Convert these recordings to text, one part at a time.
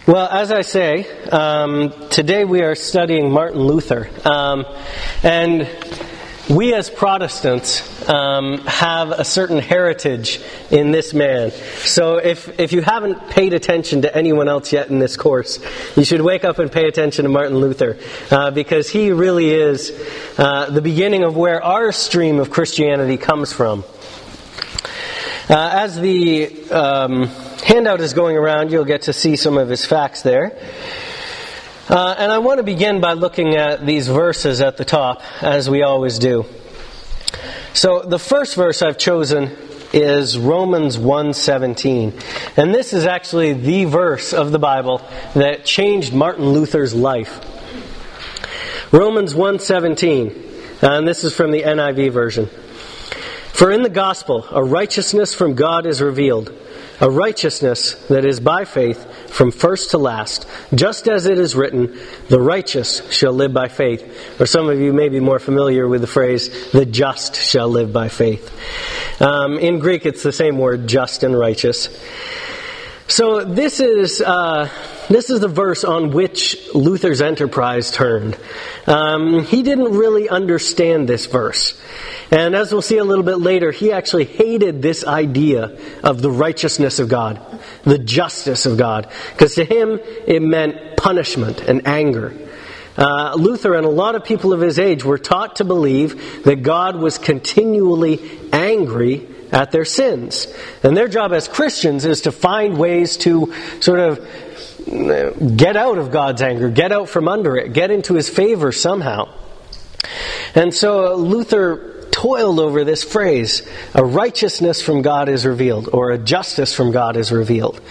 Well, as I say, today we are studying Martin Luther. And we as Protestants have a certain heritage in this man. So if you haven't paid attention to anyone else yet in this course, you should wake up and pay attention to Martin Luther, because he really is the beginning of where our stream of Christianity comes from. As the handout is going around, you'll get to see some of his facts there. And I want to begin by looking at these verses at the top, as we always do. So the first verse I've chosen is Romans 1:17. And this is actually the verse of the Bible that changed Martin Luther's life. Romans 1:17. And this is from the NIV version. For in the gospel, a righteousness from God is revealed, a righteousness that is by faith from first to last, just as it is written, the righteous shall live by faith. Or some of you may be more familiar with the phrase, the just shall live by faith. In Greek, it's the same word, just and righteous. So this is the verse on which Luther's enterprise turned. He didn't really understand this verse. And as we'll see a little bit later, he actually hated this idea of the righteousness of God, the justice of God. Because to him, it meant punishment and anger. Luther and a lot of people of his age were taught to believe that God was continually angry at their sins. And their job as Christians is to find ways to sort of get out of God's anger, get out from under it, get into His favor somehow. And so Luther toiled over this phrase, a righteousness from God is revealed, or a justice from God is revealed.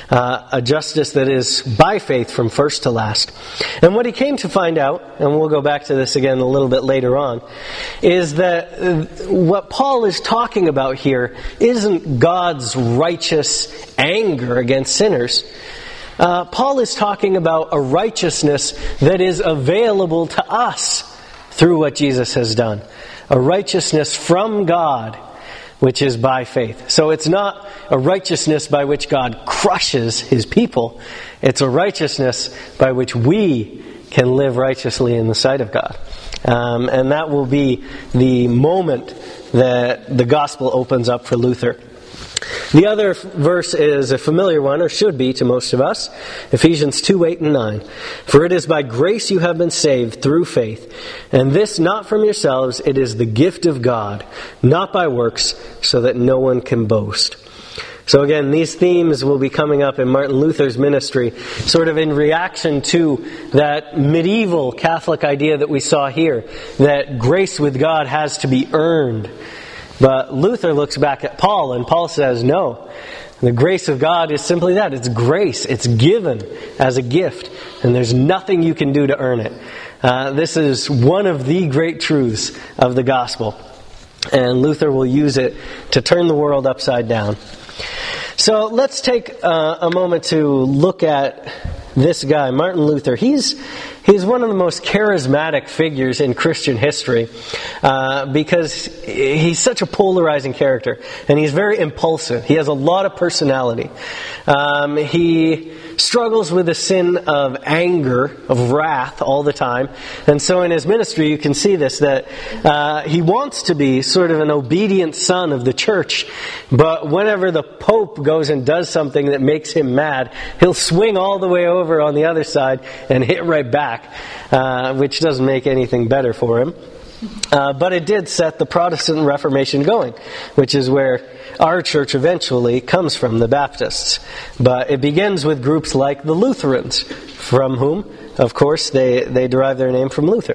A justice that is by faith from first to last. And what he came to find out, and we'll go back to this again a little bit later on, is that what Paul is talking about here isn't God's righteous anger against sinners. Paul is talking about a righteousness that is available to us through what Jesus has done. A righteousness from God, which is by faith. So it's not a righteousness by which God crushes His people. It's a righteousness by which we can live righteously in the sight of God. And that will be the moment that the gospel opens up for Luther. The other verse is a familiar one, or should be to most of us. Ephesians 2:8 and 9. For it is by grace you have been saved through faith, and this not from yourselves, it is the gift of God, not by works, so that no one can boast. So again, these themes will be coming up in Martin Luther's ministry, sort of in reaction to that medieval Catholic idea that we saw here, that grace with God has to be earned. But Luther looks back at Paul, and Paul says, no, the grace of God is simply that. It's grace. It's given as a gift, and there's nothing you can do to earn it. This is one of the great truths of the gospel, and Luther will use it to turn the world upside down. So let's take a moment to look at this guy, Martin Luther. He's one of the most charismatic figures in Christian history because he's such a polarizing character, and he's very impulsive. He has a lot of personality. He struggles with the sin of anger, of wrath all the time. And so in his ministry you can see this, that he wants to be sort of an obedient son of the church, but whenever the Pope goes and does something that makes him mad, he'll swing all the way over on the other side and hit right back, which doesn't make anything better for him. But it did set the Protestant Reformation going, which is where our church eventually comes from, the Baptists. But it begins with groups like the Lutherans, from whom, of course, they derive their name from Luther.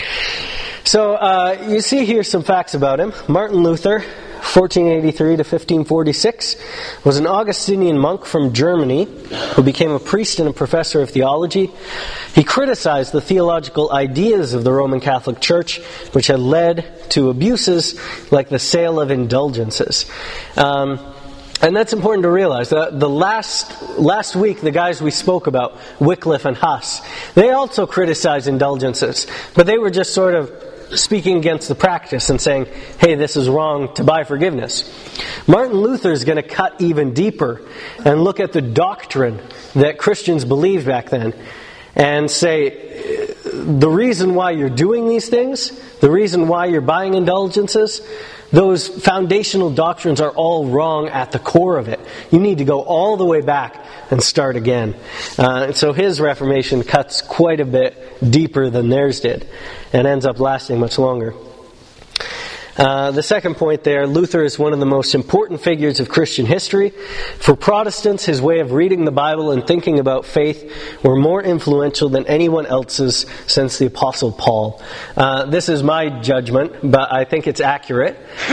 So you see here some facts about him. Martin Luther, 1483 to 1546, was an Augustinian monk from Germany who became a priest and a professor of theology. He criticized the theological ideas of the Roman Catholic Church, which had led to abuses like the sale of indulgences. And that's important to realize. The last week, the guys we spoke about, Wycliffe and Huss, they also criticized indulgences, but they were just sort of speaking against the practice and saying, hey, this is wrong to buy forgiveness. Martin Luther is going to cut even deeper and look at the doctrine that Christians believed back then and say, the reason why you're doing these things, the reason why you're buying indulgences, those foundational doctrines are all wrong at the core of it. You need to go all the way back and start again. So his Reformation cuts quite a bit deeper than theirs did and ends up lasting much longer. The second point there, Luther is one of the most important figures of Christian history. For Protestants, his way of reading the Bible and thinking about faith were more influential than anyone else's since the Apostle Paul. This is my judgment, but I think it's accurate.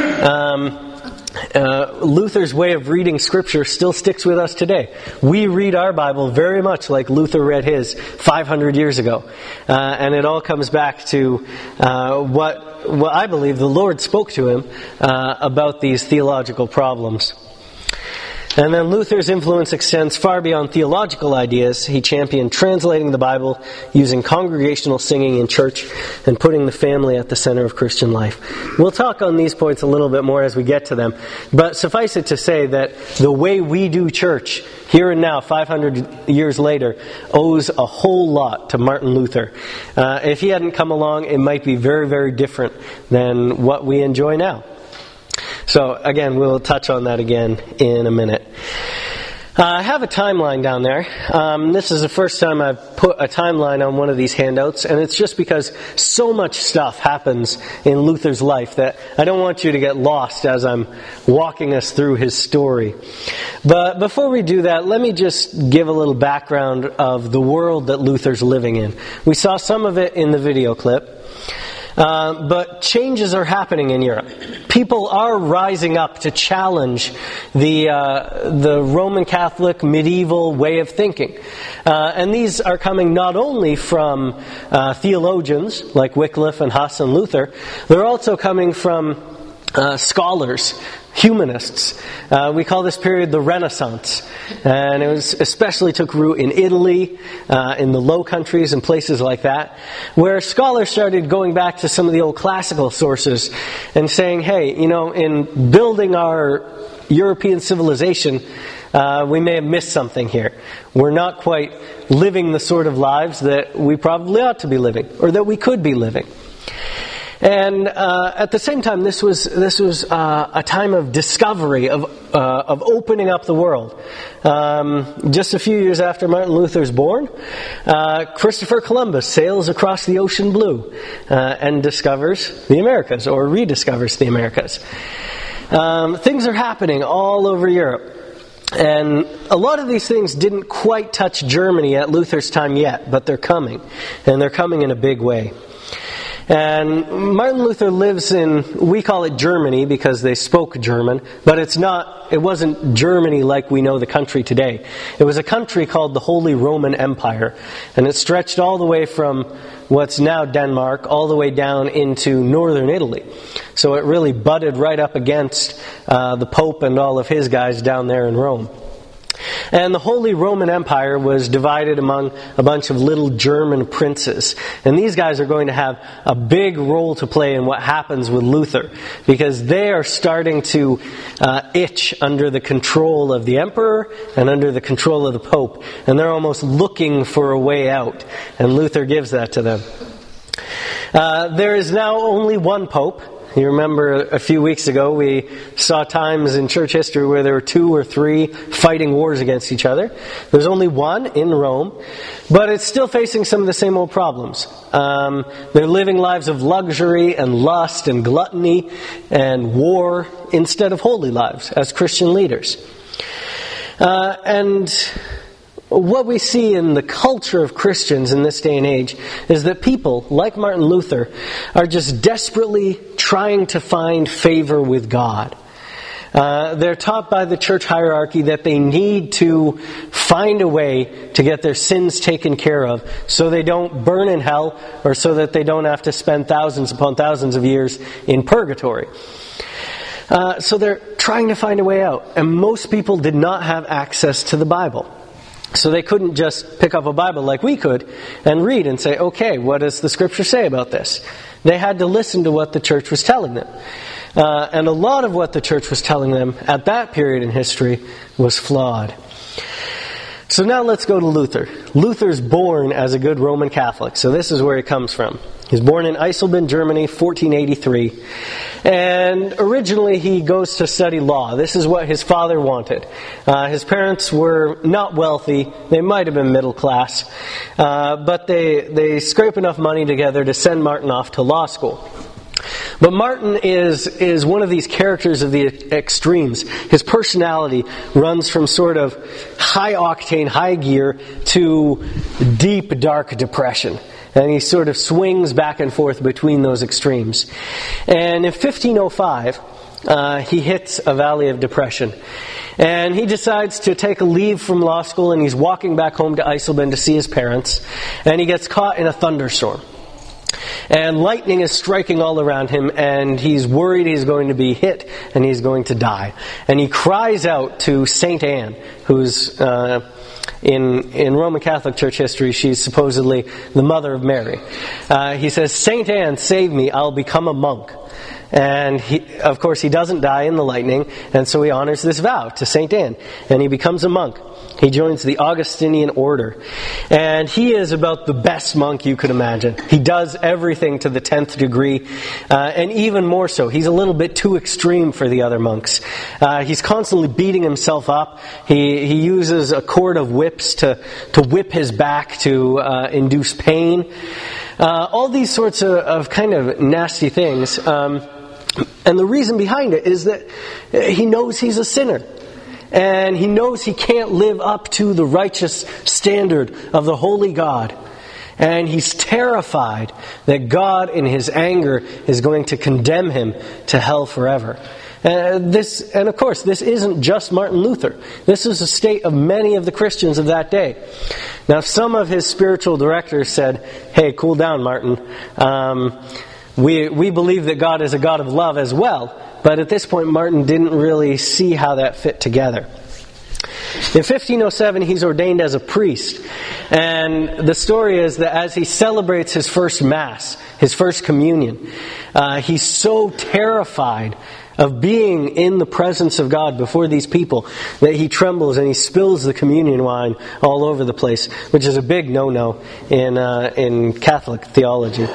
Luther's way of reading Scripture still sticks with us today. We read our Bible very much like Luther read his 500 years ago. And it all comes back to what I believe the Lord spoke to him about these theological problems. And then Luther's influence extends far beyond theological ideas. He championed translating the Bible, using congregational singing in church, and putting the family at the center of Christian life. We'll talk on these points a little bit more as we get to them. But suffice it to say that the way we do church, here and now, 500 years later, owes a whole lot to Martin Luther. If he hadn't come along, it might be very, very different than what we enjoy now. So, again, we'll touch on that again in a minute. I have a timeline down there. This is the first time I've put a timeline on one of these handouts, and it's just because so much stuff happens in Luther's life that I don't want you to get lost as I'm walking us through his story. But before we do that, let me just give a little background of the world that Luther's living in. We saw some of it in the video clip. But changes are happening in Europe. People are rising up to challenge the Roman Catholic medieval way of thinking. And these are coming not only from theologians like Wycliffe and Huss and Luther, they're also coming from scholars, humanists. We call this period the Renaissance. And it was especially took root in Italy, in the Low Countries and places like that, where scholars started going back to some of the old classical sources and saying, hey, in building our European civilization, we may have missed something here. We're not quite living the sort of lives that we probably ought to be living, or that we could be living. And at the same time, this was a time of discovery, of opening up the world. Just a few years after Martin Luther's born, Christopher Columbus sails across the ocean blue and discovers the Americas, or rediscovers the Americas. Things are happening all over Europe. And a lot of these things didn't quite touch Germany at Luther's time yet, but they're coming. And they're coming in a big way. And Martin Luther lives in, we call it Germany because they spoke German, but it wasn't Germany like we know the country today. It was a country called the Holy Roman Empire, and it stretched all the way from what's now Denmark all the way down into northern Italy. So it really butted right up against the Pope and all of his guys down there in Rome. And the Holy Roman Empire was divided among a bunch of little German princes. And these guys are going to have a big role to play in what happens with Luther, because they are starting to itch under the control of the emperor and under the control of the Pope. And they're almost looking for a way out. And Luther gives that to them. There is now only one Pope. You remember a few weeks ago we saw times in church history where there were 2 or 3 fighting wars against each other. There's only one in Rome, but it's still facing some of the same old problems. They're living lives of luxury and lust and gluttony and war instead of holy lives as Christian leaders. And what we see in the culture of Christians in this day and age is that people, like Martin Luther, are just desperately trying to find favor with God. They're taught by the church hierarchy that they need to find a way to get their sins taken care of so they don't burn in hell, or so that they don't have to spend thousands upon thousands of years in purgatory. So they're trying to find a way out. And most people did not have access to the Bible. So they couldn't just pick up a Bible like we could and read and say, okay, what does the Scripture say about this? They had to listen to what the church was telling them. And a lot of what the church was telling them at that period in history was flawed. So now let's go to Luther. Luther's born as a good Roman Catholic, so this is where he comes from. He's born in Eisleben, Germany, 1483. And originally he goes to study law. This is what his father wanted. His parents were not wealthy. They might have been middle class. But they scrape enough money together to send Martin off to law school. But Martin is one of these characters of the extremes. His personality runs from sort of high octane, high gear to deep, dark depression. And he sort of swings back and forth between those extremes. And in 1505, he hits a valley of depression. And he decides to take a leave from law school, and he's walking back home to Eisleben to see his parents. And he gets caught in a thunderstorm. And lightning is striking all around him, and he's worried he's going to be hit and he's going to die. And he cries out to Saint Anne, who's in Roman Catholic Church history, she's supposedly the mother of Mary. He says, "Saint Anne, save me, I'll become a monk." And of course he doesn't die in the lightning, and so he honors this vow to Saint Anne, and he becomes a monk. He joins the Augustinian order, and he is about the best monk you could imagine. He does everything to the 10th degree, and even more so. He's a little bit too extreme for the other monks. He's constantly beating himself up. He uses a cord of whips to whip his back to induce pain. All these sorts of kind of nasty things. And the reason behind it is that he knows he's a sinner. And he knows he can't live up to the righteous standard of the holy God. And he's terrified that God, in his anger, is going to condemn him to hell forever. And of course, this isn't just Martin Luther. This is the state of many of the Christians of that day. Now, some of his spiritual directors said, "Hey, cool down, Martin. We believe that God is a God of love as well." But at this point, Martin didn't really see how that fit together. In 1507, he's ordained as a priest. And the story is that as he celebrates his first Mass, his first communion, he's so terrified of being in the presence of God before these people that he trembles and he spills the communion wine all over the place, which is a big no-no in Catholic theology.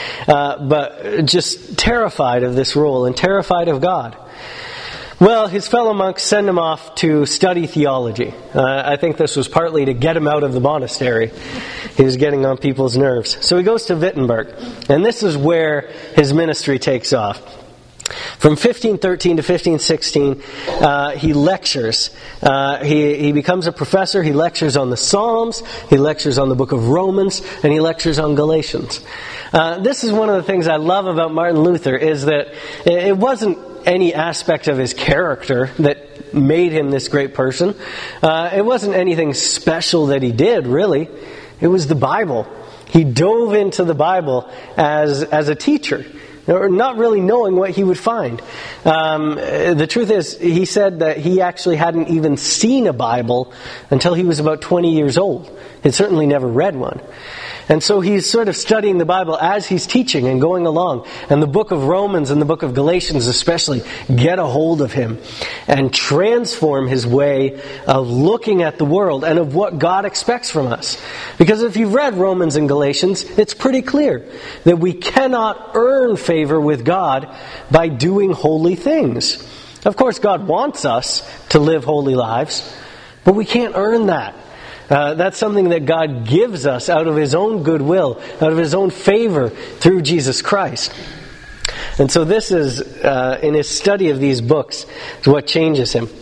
But just terrified of this role and terrified of God. Well, his fellow monks send him off to study theology. I think this was partly to get him out of the monastery. He was getting on people's nerves. So he goes to Wittenberg. And this is where his ministry takes off. From 1513 to 1516, he lectures. He becomes a professor. He lectures on the Psalms. He lectures on the book of Romans. And he lectures on Galatians. This is one of the things I love about Martin Luther, is that it wasn't any aspect of his character that made him this great person. It wasn't anything special that he did, really. It was the Bible. He dove into the Bible as a teacher, or not really knowing what he would find. The truth is, he said that he actually hadn't even seen a Bible until he was about 20 years old. He'd certainly never read one. And so he's sort of studying the Bible as he's teaching and going along. And the book of Romans and the book of Galatians especially get a hold of him and transform his way of looking at the world and of what God expects from us. Because if you've read Romans and Galatians, it's pretty clear that we cannot earn favor with God by doing holy things. Of course, God wants us to live holy lives, but we can't earn that. That's something that God gives us out of His own goodwill, out of His own favor through Jesus Christ. And so this is, in his study of these books, is what changes him.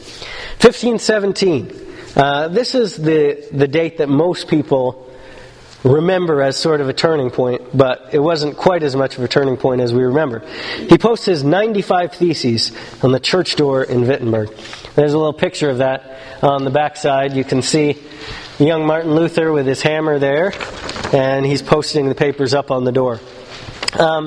1517. This is the date that most people remember as sort of a turning point, but it wasn't quite as much of a turning point as we remember. He posts his 95 Theses on the church door in Wittenberg. There's a little picture of that on the backside. You can see young Martin Luther with his hammer there, and he's posting the papers up on the door.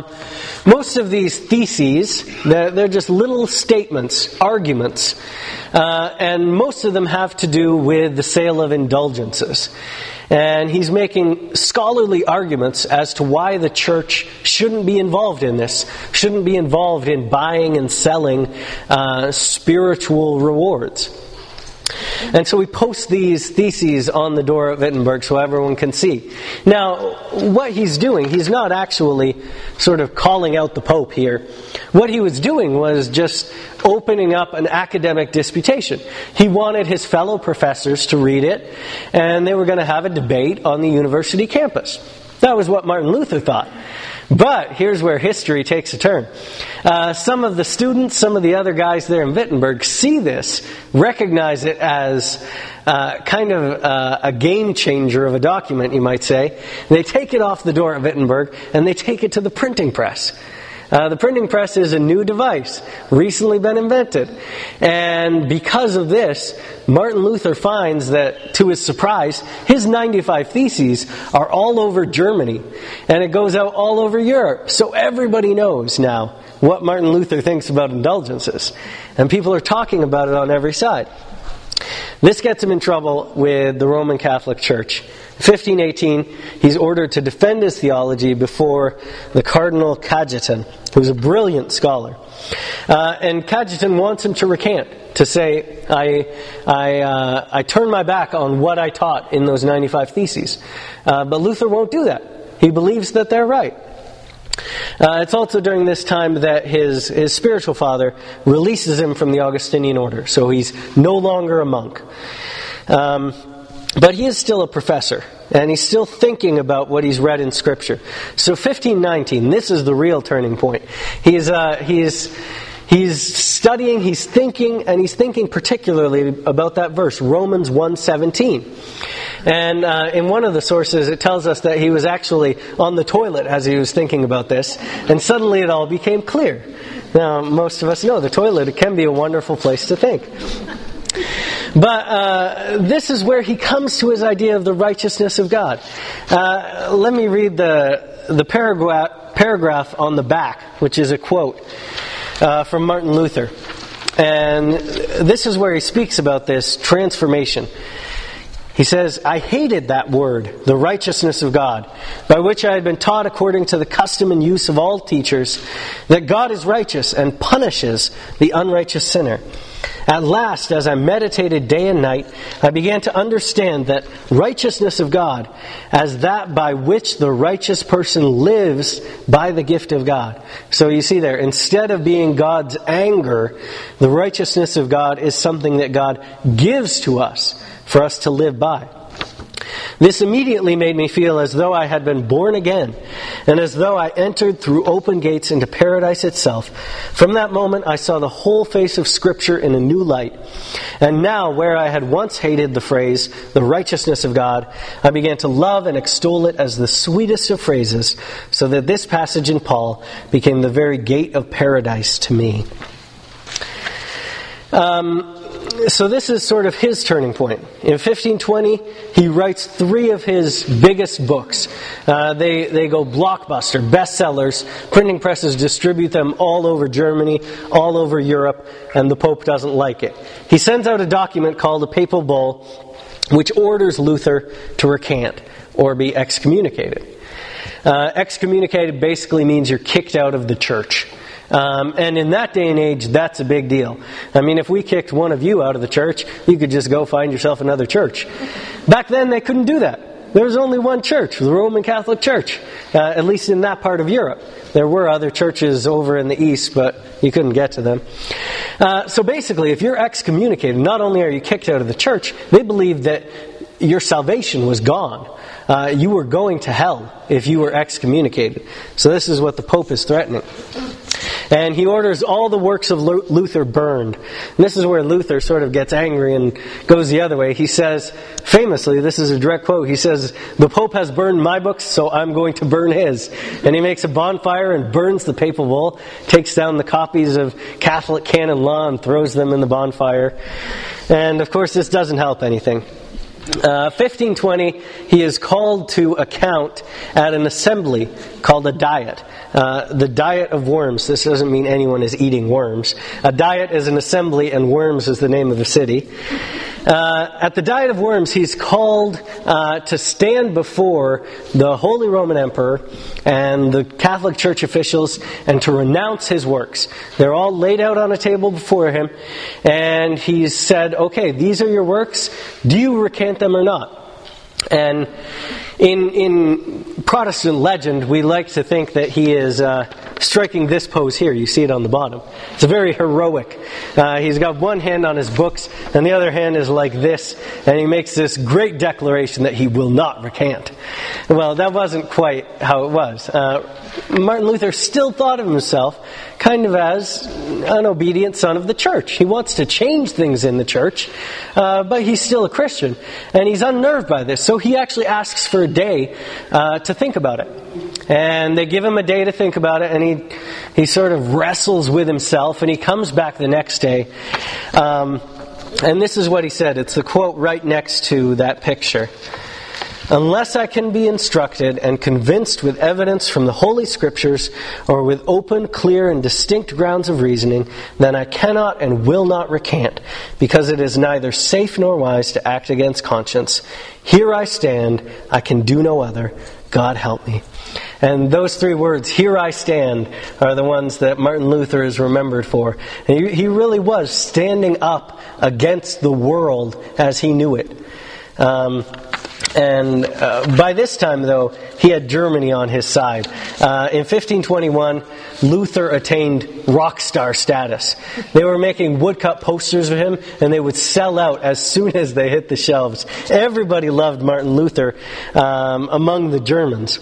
Most of these theses, they're just little statements, arguments, and most of them have to do with the sale of indulgences. And he's making scholarly arguments as to why the church shouldn't be involved in this, shouldn't be involved in buying and selling spiritual rewards. And so we post these theses on the door at Wittenberg so everyone can see. Now, what he's doing, he's not actually sort of calling out the Pope here. What he was doing was just opening up an academic disputation. He wanted his fellow professors to read it, and they were going to have a debate on the university campus. That was what Martin Luther thought. But here's where history takes a turn. Some of the students, some of the other guys there in Wittenberg see this, recognize it as kind of a game changer of a document, you might say. They take it off the door at Wittenberg and they take it to the printing press. The printing press is a new device, recently been invented. And because of this, Martin Luther finds that, to his surprise, his 95 Theses are all over Germany. And it goes out all over Europe. So everybody knows now what Martin Luther thinks about indulgences. And people are talking about it on every side. This gets him in trouble with the Roman Catholic Church. 1518, he's ordered to defend his theology before the Cardinal Cajetan, who's a brilliant scholar. And Cajetan wants him to recant, to say, I turn my back on what I taught in those 95 Theses. But Luther won't do that. He believes that they're right. It's also during this time that his spiritual father releases him from the Augustinian order, so he's no longer a monk. But he is still a professor, and he's still thinking about what he's read in Scripture. So 1519, this is the real turning point. He's studying, he's thinking, and he's thinking particularly about that verse, Romans 1:17. And in one of the sources, it tells us that he was actually on the toilet as he was thinking about this, and suddenly it all became clear. Now, most of us know the toilet, it can be a wonderful place to think. But this is where he comes to his idea of the righteousness of God. Let me read the paragraph on the back, which is a quote from Martin Luther. And this is where he speaks about this transformation. He says, I hated that word, the righteousness of God, by which I had been taught according to the custom and use of all teachers, that God is righteous and punishes the unrighteous sinner. At last, as I meditated day and night, I began to understand that righteousness of God as that by which the righteous person lives by the gift of God. So you see there, instead of being God's anger, the righteousness of God is something that God gives to us for us to live by. This immediately made me feel as though I had been born again, and as though I entered through open gates into paradise itself. From that moment I saw the whole face of Scripture in a new light. And now, where I had once hated the phrase, the righteousness of God, I began to love and extol it as the sweetest of phrases, so that this passage in Paul became the very gate of paradise to me. So this is sort of his turning point. In 1520, he writes 3 of his biggest books. They go blockbuster, bestsellers. Printing presses distribute them all over Germany, all over Europe, and the Pope doesn't like it. He sends out a document called a papal bull, which orders Luther to recant or be excommunicated. Excommunicated basically means you're kicked out of the church. And in that day and age, that's a big deal. I mean, if we kicked one of you out of the church, you could just go find yourself another church. Back then, they couldn't do that. There was only one church, the Roman Catholic Church, at least in that part of Europe. There were other churches over in the east, but you couldn't get to them. So basically, if you're excommunicated, not only are you kicked out of the church, they believed that your salvation was gone. You were going to hell if you were excommunicated. So this is what the Pope is threatening. And he orders all the works of Luther burned. And this is where Luther sort of gets angry and goes the other way. He says, famously, this is a direct quote, he says, the Pope has burned my books, so I'm going to burn his. And he makes a bonfire and burns the papal bull, takes down the copies of Catholic canon law and throws them in the bonfire. And of course, this doesn't help anything. 1520, he is called to account at an assembly called a diet. The Diet of Worms. This doesn't mean anyone is eating worms. A diet is an assembly, and Worms is the name of the city. At the Diet of Worms, he's called to stand before the Holy Roman Emperor and the Catholic Church officials and to renounce his works. They're all laid out on a table before him, and he's said, okay, these are your works. Do you recant them or not? And in Protestant legend, we like to think that he is striking this pose here. You see it on the bottom. It's very heroic. He's got one hand on his books, and the other hand is like this, and he makes this great declaration that he will not recant. Well, that wasn't quite how it was. Martin Luther still thought of himself kind of as an obedient son of the church. He wants to change things in the church, but he's still a Christian, and he's unnerved by this. So he actually asks for a day to think about it. And they give him a day to think about it, and he sort of wrestles with himself, and he comes back the next day. And this is what he said. It's the quote right next to that picture. Unless I can be instructed and convinced with evidence from the Holy Scriptures or with open, clear, and distinct grounds of reasoning, then I cannot and will not recant, because it is neither safe nor wise to act against conscience. Here I stand, I can do no other. God help me. And those three words, here I stand, are the ones that Martin Luther is remembered for. And he really was standing up against the world as he knew it. And by this time, though, he had Germany on his side. In 1521, Luther attained rock star status. They were making woodcut posters of him, and they would sell out as soon as they hit the shelves. Everybody loved Martin Luther among the Germans.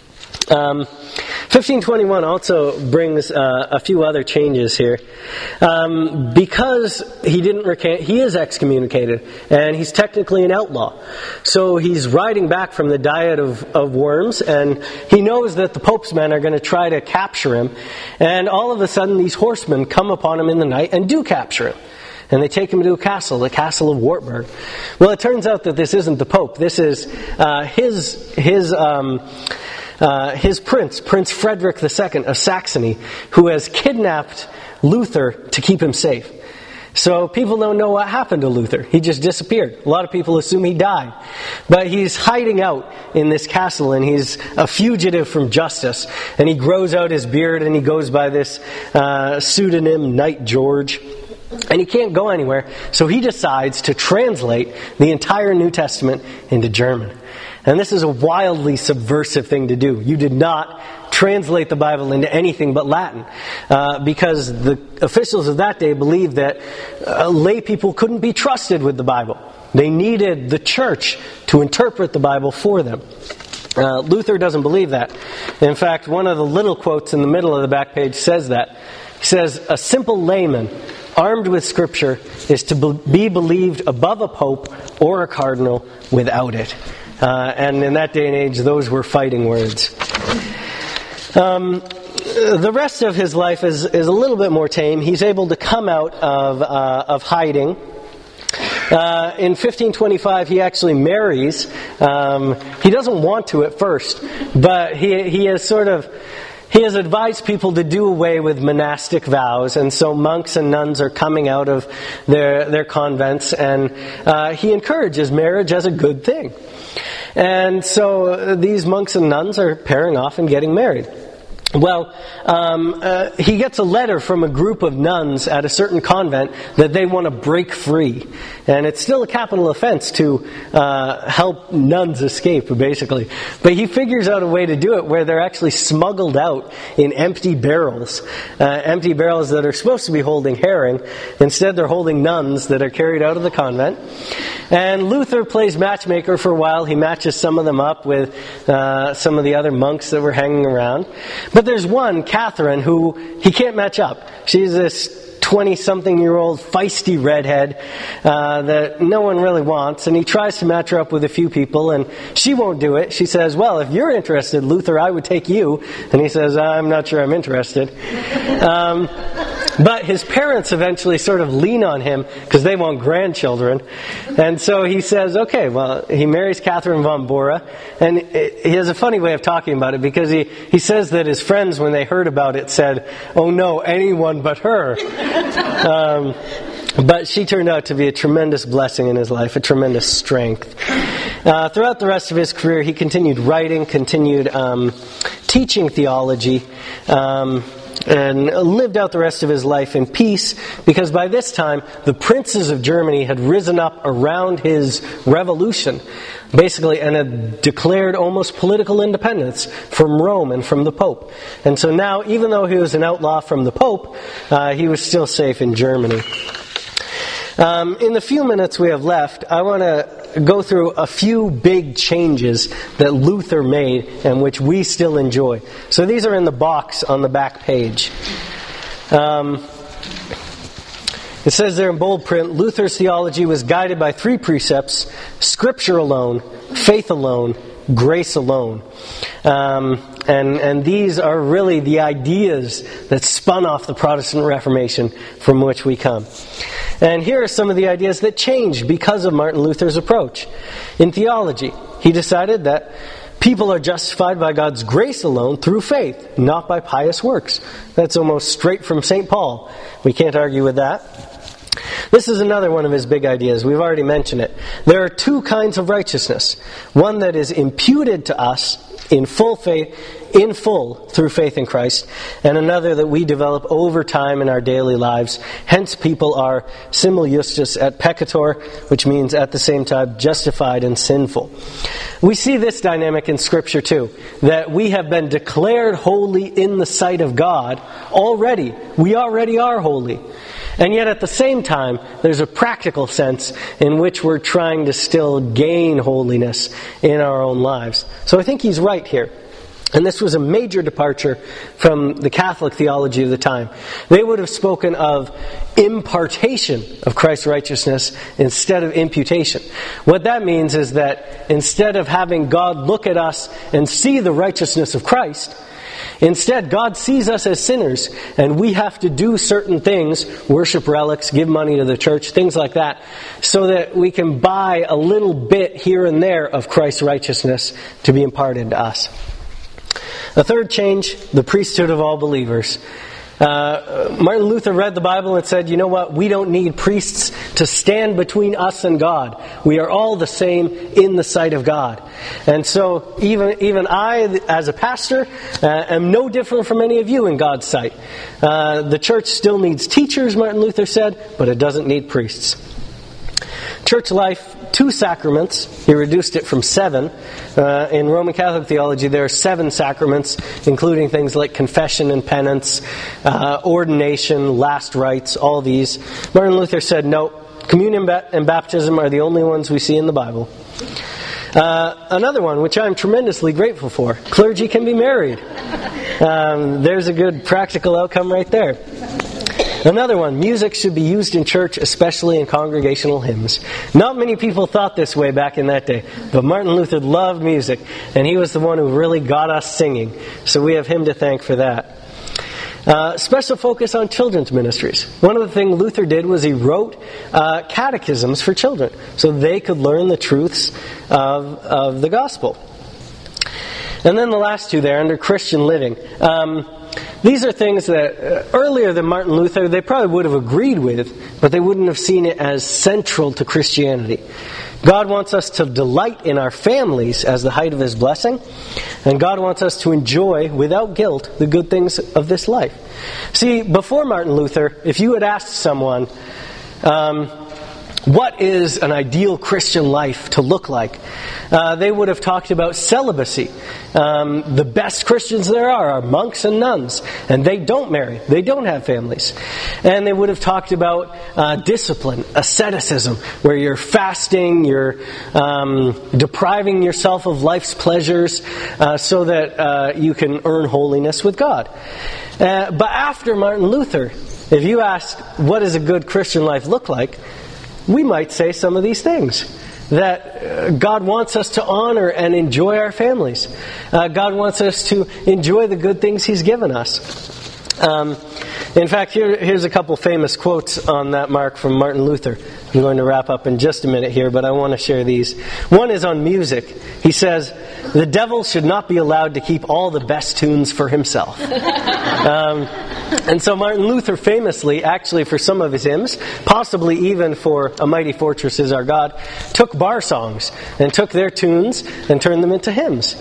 1521 also brings a few other changes here. Because he didn't recant, he is excommunicated, and he's technically an outlaw. So he's riding back from the Diet of Worms, and he knows that the Pope's men are going to try to capture him. And all of a sudden, these horsemen come upon him in the night and do capture him. And they take him to a castle, the castle of Wartburg. Well, it turns out that this isn't the Pope. This is his prince, Prince Frederick II of Saxony, who has kidnapped Luther to keep him safe. So people don't know what happened to Luther. He just disappeared. A lot of people assume he died. But he's hiding out in this castle, and he's a fugitive from justice. And he grows out his beard, and he goes by this pseudonym, Knight George. And he can't go anywhere, so he decides to translate the entire New Testament into German. And this is a wildly subversive thing to do. You did not translate the Bible into anything but Latin, because the officials of that day believed that lay people couldn't be trusted with the Bible. They needed the church to interpret the Bible for them. Luther doesn't believe that. In fact, one of the little quotes in the middle of the back page says that. He says, "A simple layman armed with Scripture is to be believed above a pope or a cardinal without it." And in that day and age, those were fighting words. The rest of his life is a little bit more tame. He's able to come out of hiding. In 1525, he actually marries. He doesn't want to at first, but he has advised people to do away with monastic vows, and so monks and nuns are coming out of their convents, and he encourages marriage as a good thing. And so these monks and nuns are pairing off and getting married. Well, he gets a letter from a group of nuns at a certain convent that they want to break free. And it's still a capital offense to help nuns escape, basically. But he figures out a way to do it where they're actually smuggled out in empty barrels. Empty barrels that are supposed to be holding herring. Instead, they're holding nuns that are carried out of the convent. And Luther plays matchmaker for a while. He matches some of them up with some of the other monks that were hanging around. But there's one, Catherine, who he can't match up. She's this 20-something-year-old feisty redhead that no one really wants, and he tries to match her up with a few people, and she won't do it. She says, well, if you're interested, Luther, I would take you. And he says, I'm not sure I'm interested. But his parents eventually sort of lean on him because they want grandchildren. And so he says, okay, well, he marries Catherine von Bora. And he has a funny way of talking about it because he says that his friends, when they heard about it, said, oh no, anyone but her. But she turned out to be a tremendous blessing in his life, a tremendous strength. Throughout the rest of his career, he continued writing, continued teaching theology, and lived out the rest of his life in peace, because by this time, the princes of Germany had risen up around his revolution, basically, and had declared almost political independence from Rome and from the Pope. And so now, even though he was an outlaw from the Pope, he was still safe in Germany. In the few minutes we have left, I want to go through a few big changes that Luther made and which we still enjoy. So these are in the box on the back page. It says there in bold print, Luther's theology was guided by 3 precepts: Scripture alone, faith alone, grace alone. And these are really the ideas that spun off the Protestant Reformation from which we come. And here are some of the ideas that changed because of Martin Luther's approach. In theology, he decided that people are justified by God's grace alone through faith, not by pious works. That's almost straight from St. Paul. We can't argue with that. This is another one of his big ideas. We've already mentioned it. There are 2 kinds of righteousness. One that is imputed to us in full through faith in Christ, and another that we develop over time in our daily lives. Hence, people are simul justus et peccator, which means at the same time justified and sinful. We see this dynamic in Scripture too, that we have been declared holy in the sight of God already. We already are holy. And yet at the same time, there's a practical sense in which we're trying to still gain holiness in our own lives. So I think he's right here. And this was a major departure from the Catholic theology of the time. They would have spoken of impartation of Christ's righteousness instead of imputation. What that means is that instead of having God look at us and see the righteousness of Christ, instead, God sees us as sinners, and we have to do certain things, worship relics, give money to the church, things like that, so that we can buy a little bit here and there of Christ's righteousness to be imparted to us. A third change, the priesthood of all believers. Martin Luther read the Bible and said, you know what, we don't need priests to stand between us and God. We are all the same in the sight of God. And so even I, as a pastor, am no different from any of you in God's sight. The church still needs teachers, Martin Luther said, but it doesn't need priests. Church life, 2 sacraments. He reduced it from 7. In Roman Catholic theology, there are 7 sacraments, including things like confession and penance, ordination, last rites, all these. Martin Luther said, no, communion and baptism are the only ones we see in the Bible. Another one, which I'm tremendously grateful for, clergy can be married. There's a good practical outcome right there. Another one, music should be used in church, especially in congregational hymns. Not many people thought this way back in that day, but Martin Luther loved music, and he was the one who really got us singing. So we have him to thank for that. Special focus on children's ministries. One of the things Luther did was he wrote catechisms for children, so they could learn the truths of the gospel. And then the last 2 there, under Christian living. These are things that earlier than Martin Luther, they probably would have agreed with, but they wouldn't have seen it as central to Christianity. God wants us to delight in our families as the height of His blessing, and God wants us to enjoy, without guilt, the good things of this life. See, before Martin Luther, if you had asked someone, what is an ideal Christian life to look like? They would have talked about celibacy. The best Christians there are monks and nuns, and they don't marry. They don't have families. And they would have talked about discipline, asceticism, where you're fasting, you're depriving yourself of life's pleasures so that you can earn holiness with God. But after Martin Luther, if you ask, what does a good Christian life look like? We might say some of these things. That God wants us to honor and enjoy our families. God wants us to enjoy the good things He's given us. In fact, here's a couple famous quotes on that mark from Martin Luther. I'm going to wrap up in just a minute here, but I want to share these. One is on music. He says, "The devil should not be allowed to keep all the best tunes for himself." And so Martin Luther famously, actually for some of his hymns, possibly even for "A Mighty Fortress Is Our God," took bar songs and took their tunes and turned them into hymns.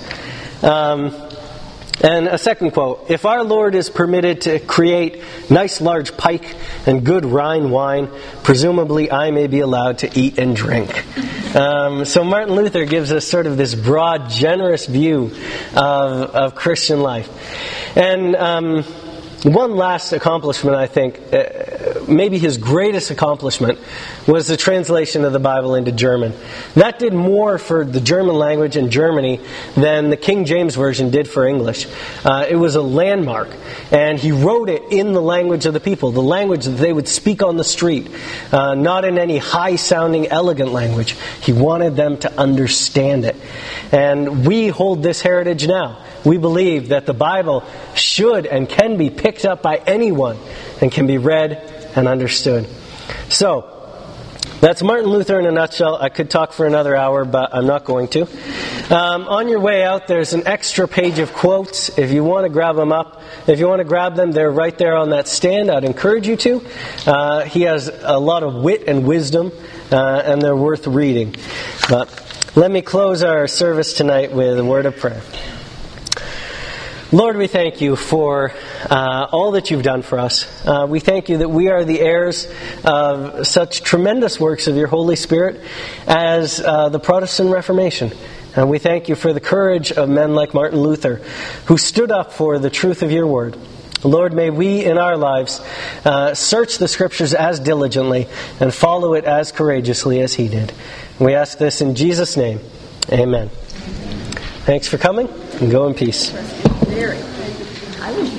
And a second quote, "If our Lord is permitted to create nice large pike and good Rhine wine, presumably I may be allowed to eat and drink." So Martin Luther gives us sort of this broad, generous view of Christian life. And one last accomplishment, I think, maybe his greatest accomplishment, was the translation of the Bible into German. That did more for the German language in Germany than the King James Version did for English. It was a landmark, and he wrote it in the language of the people, the language that they would speak on the street, not in any high-sounding, elegant language. He wanted them to understand it. And we hold this heritage now. We believe that the Bible should and can be picked up by anyone and can be read and understood. So, that's Martin Luther in a nutshell. I could talk for another hour, but I'm not going to. On your way out, there's an extra page of quotes. If you want to grab them up, if you want to grab them, they're right there on that stand. I'd encourage you to. He has a lot of wit and wisdom, and they're worth reading. But let me close our service tonight with a word of prayer. Lord, we thank you for all that you've done for us. We thank you that we are the heirs of such tremendous works of your Holy Spirit as the Protestant Reformation. And we thank you for the courage of men like Martin Luther, who stood up for the truth of your word. Lord, may we in our lives search the Scriptures as diligently and follow it as courageously as he did. And we ask this in Jesus' name. Amen. Thanks for coming, and go in peace.